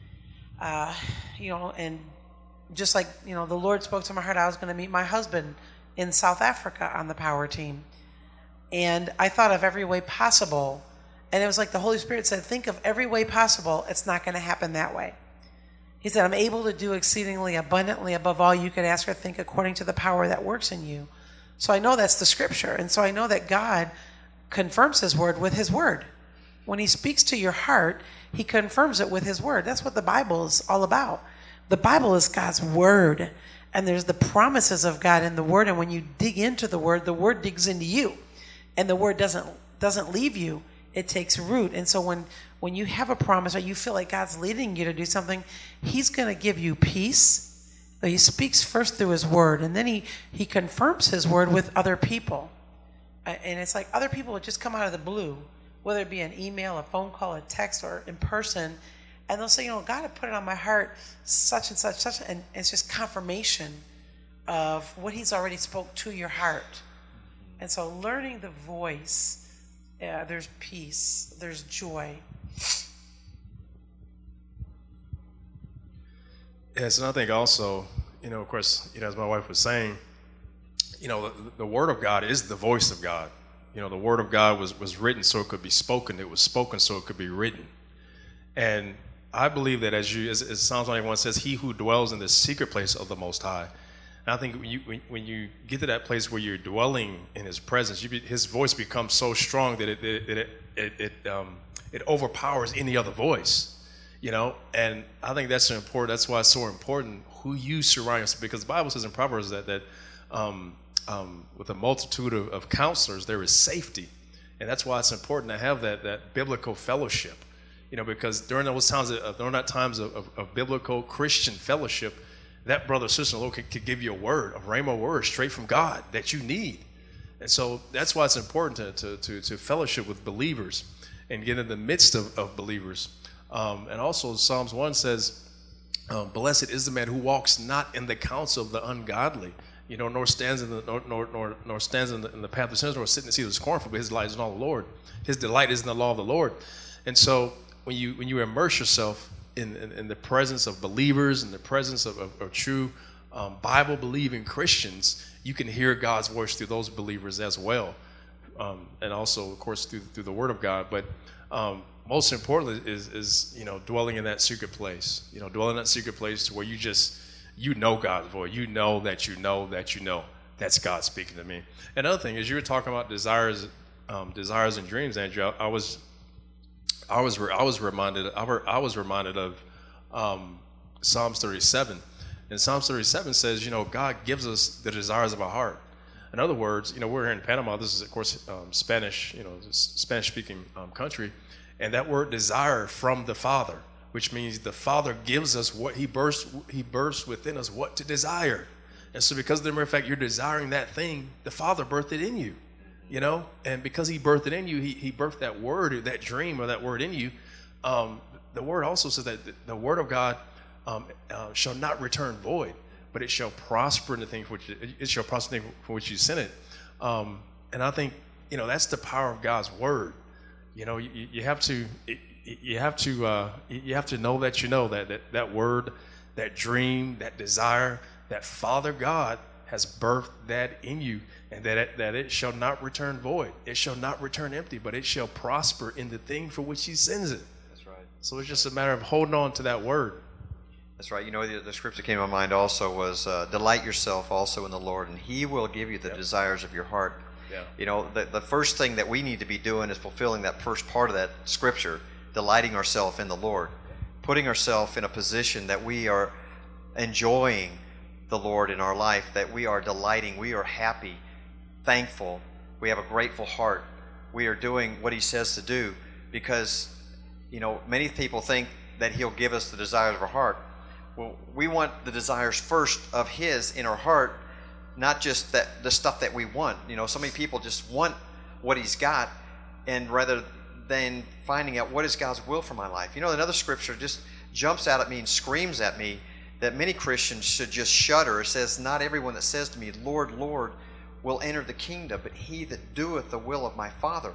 Uh, you know, and just like, you know, the Lord spoke to my heart, I was going to meet my husband in South Africa on the power team. And I thought of every way possible. And it was like the Holy Spirit said, think of every way possible. It's not going to happen that way. He said, I'm able to do exceedingly abundantly above all you could ask or think according to the power that works in you. So I know that's the scripture. And so I know that God confirms his word with his word. When he speaks to your heart, he confirms it with his word. That's what the Bible is all about. The Bible is God's word, and there's the promises of God in the word. And when you dig into the word, the word digs into you, and the word doesn't doesn't leave you. It takes root. And so when when you have a promise or you feel like God's leading you to do something, he's going to give you peace. He speaks first through his word, and then he he confirms his word with other people. And it's like other people would just come out of the blue, whether it be an email, a phone call, a text, or in person, and they'll say, you know, God had put it on my heart, such and such, such, and it's just confirmation of what he's already spoke to your heart. And so learning the voice, uh, there's peace, there's joy. Yes, and I think also, you know, of course, you know, as my wife was saying, you know, the, the Word of God is the voice of God. You know, the Word of God was, was written so it could be spoken. It was spoken so it could be written. And I believe that as you, as, as Psalms ninety-one says, he who dwells in the secret place of the Most High. And I think when you, when, when you get to that place where you're dwelling in his presence, you be, his voice becomes so strong that it, it, it, it, it, um, it overpowers any other voice, you know? And I think that's important. That's why it's so important who you surround yourself, because the Bible says in Proverbs that, that, um, Um, with a multitude of, of counselors, there is safety. And that's why it's important to have that, that biblical fellowship, you know, because during those times, of, during that times of, of, of biblical Christian fellowship, that brother or sister in the Lord could, could give you a word, a rhema word straight from God that you need. And so that's why it's important to, to, to, to fellowship with believers and get in the midst of, of believers. Um, and also Psalms one says, um, blessed is the man who walks not in the counsel of the ungodly, you know, nor stands in the nor nor nor, nor stands in the, in the path of sinners, nor sits in the seat of the scornful, but his delight is in all the Lord. His delight is in the law of the Lord. And so when you when you immerse yourself in, in, in the presence of believers, in the presence of, of, of true um, Bible-believing Christians, you can hear God's voice through those believers as well. Um, and also, of course, through through the Word of God. But um, most importantly is, is, you know, dwelling in that secret place. You know, dwelling in that secret place to where you just, you know God's voice. You know that you know that you know that's God speaking to me. Another thing is, you were talking about desires, um, desires and dreams, Andrew. I, I was, I was, I was reminded, I, were, I was reminded of um, Psalms thirty-seven. And Psalms thirty-seven says, you know, God gives us the desires of our heart. In other words, you know, we're here in Panama. This is, of course, um, Spanish, you know, Spanish-speaking um, country. And that word desire from the Father, which means the Father gives us what he bursts, he bursts within us what to desire. And so because of the mere fact you're desiring that thing, the Father birthed it in you, you know? And because he birthed it in you, he, he birthed that word, that dream or that word in you. Um, the word also says that the, the word of God um, uh, shall not return void, but it shall prosper in the thing for which it, it shall prosper in the thing for which you sent it. Um, and I think, you know, that's the power of God's word. You know, you, you have to, you have to, uh, you have to know that you know that, that that word, that dream, that desire, that Father God has birthed that in you, and that it, that it shall not return void. It shall not return empty, but it shall prosper in the thing for which He sends it. That's right. So it's just a matter of holding on to that word. That's right. You know, the, the scripture that came to my mind also was, uh, delight yourself also in the Lord, and He will give you the yep. desires of your heart. Yeah. You know, the, the first thing that we need to be doing is fulfilling that first part of that scripture, delighting ourselves in the Lord, putting ourselves in a position that we are enjoying the Lord in our life, that we are delighting, we are happy, thankful, we have a grateful heart. We are doing what He says to do because, you know, many people think that He'll give us the desires of our heart. Well, we want the desires first of His in our heart, not just that the stuff that we want. You know, so many people just want what He's got, and rather than finding out what is God's will for my life. You know, another scripture just jumps out at me and screams at me that many Christians should just shudder. It says, not everyone that says to me, Lord, Lord, will enter the kingdom, but he that doeth the will of my Father.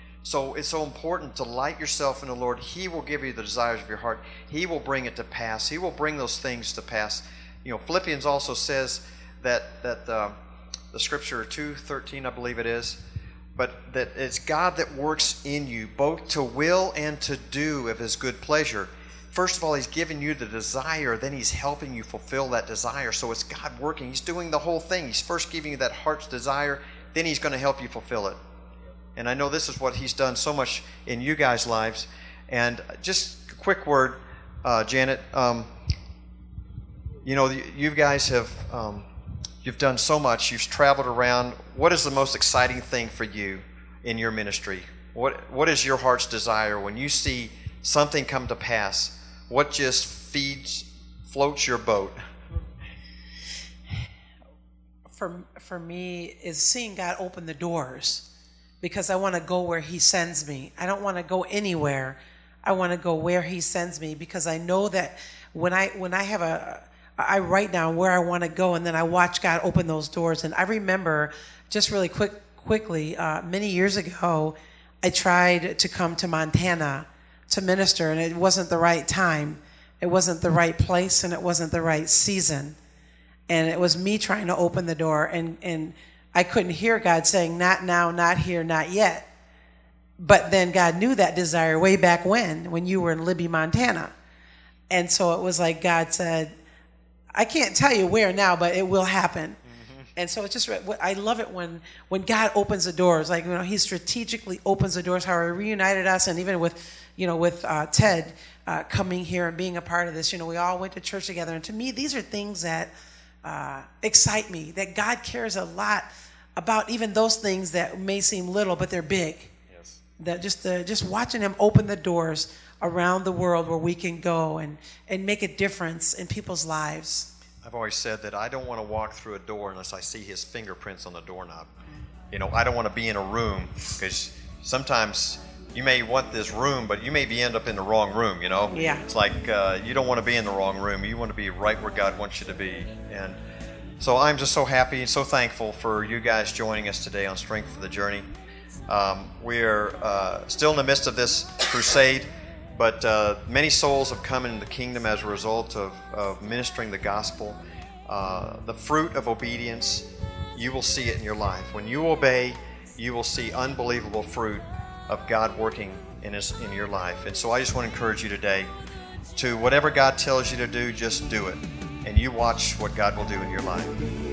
So it's so important to delight yourself in the Lord. He will give you the desires of your heart. He will bring it to pass. He will bring those things to pass. You know, Philippians also says that that uh, the scripture two thirteen, I believe it is, but that it's God that works in you both to will and to do of His good pleasure. First of all, He's giving you the desire, then He's helping you fulfill that desire. So it's God working. He's doing the whole thing. He's first giving you that heart's desire, then He's going to help you fulfill it. And I know this is what He's done so much in you guys' lives. And just a quick word, uh, Janet. Um, you know, you guys have um, you've done so much. You've traveled around. What is the most exciting thing for you in your ministry? What What is your heart's desire when you see something come to pass? What just feeds, floats your boat? For for me, is seeing God open the doors, because I want to go where He sends me. I don't want to go anywhere. I want to go where He sends me, because I know that when I when I have a I write down where I want to go, and then I watch God open those doors. And I remember, just really quick quickly, uh, many years ago, I tried to come to Montana to minister, and it wasn't the right time. It wasn't the right place, and it wasn't the right season. And it was me trying to open the door, and, and I couldn't hear God saying, not now, not here, not yet. But then God knew that desire way back when, when you were in Libby, Montana. And so it was like God said, I can't tell you where now, but it will happen. Mm-hmm. And so it's just, I love it when, when God opens the doors, like, you know, He strategically opens the doors, how He reunited us, and even with, you know, with uh, Ted uh, coming here and being a part of this, you know, we all went to church together. And to me, these are things that uh, excite me, that God cares a lot about even those things that may seem little, but they're big. Yes. That just the, just watching Him open the doors around the world where we can go and, and make a difference in people's lives. I've always said that I don't want to walk through a door unless I see his fingerprints on the doorknob. You know, I don't want to be in a room because sometimes you may want this room, but you may be end up in the wrong room, you know? Yeah. It's like uh, you don't want to be in the wrong room. You want to be right where God wants you to be. And so I'm just so happy and so thankful for you guys joining us today on Strength for the Journey. Um, we're uh, still in the midst of this crusade, but uh, many souls have come into the kingdom as a result of, of ministering the gospel. Uh, the fruit of obedience, you will see it in your life. When you obey, you will see unbelievable fruit of God working in his, in your life. And so I just want to encourage you today to whatever God tells you to do, just do it. And you watch what God will do in your life.